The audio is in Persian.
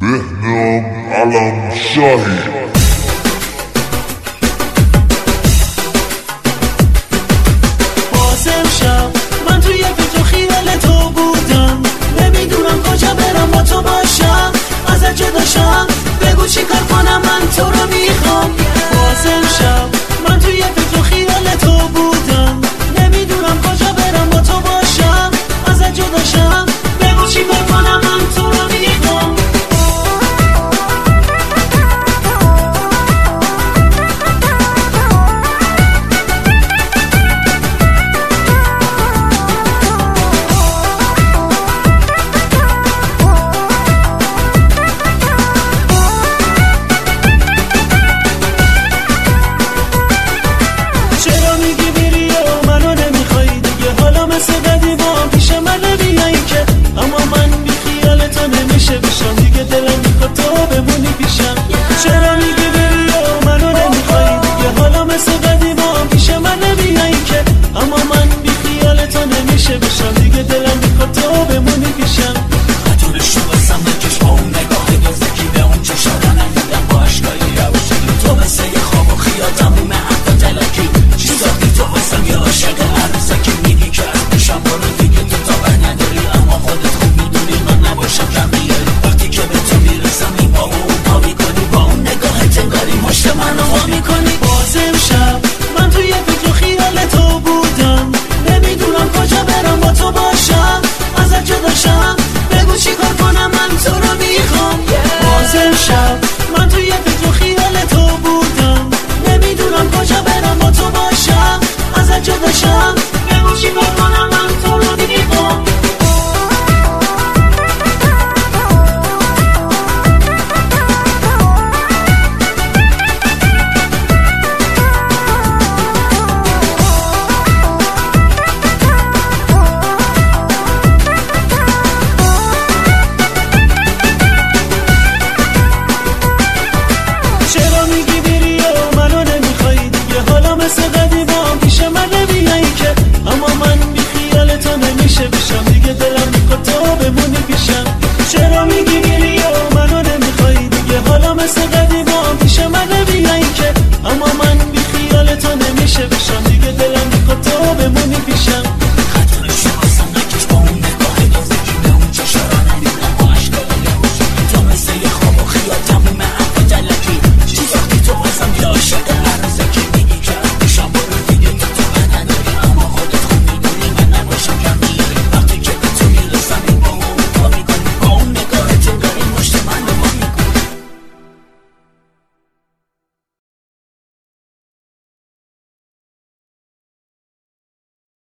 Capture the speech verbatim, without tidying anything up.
بهنام علمشاهی. من توی فکر و خیال تو بودم، نمیدونم کجا برم با تو باشم. ازت جداشم بگو چی کار کنم، من تو رو میخوام. بازم شب من توی فکر و خیال تو بودم، نمیدونم کجا برم با تو باشم. ازت جداشم بگو چی کار کنم، من تو رو میخوام. چرا میگی بری و منو نمیخوای دیگه، حالا مثل قدیما پیش من نمیای که. اما من بی خیال تو نمیشه بشم دیگه، دلم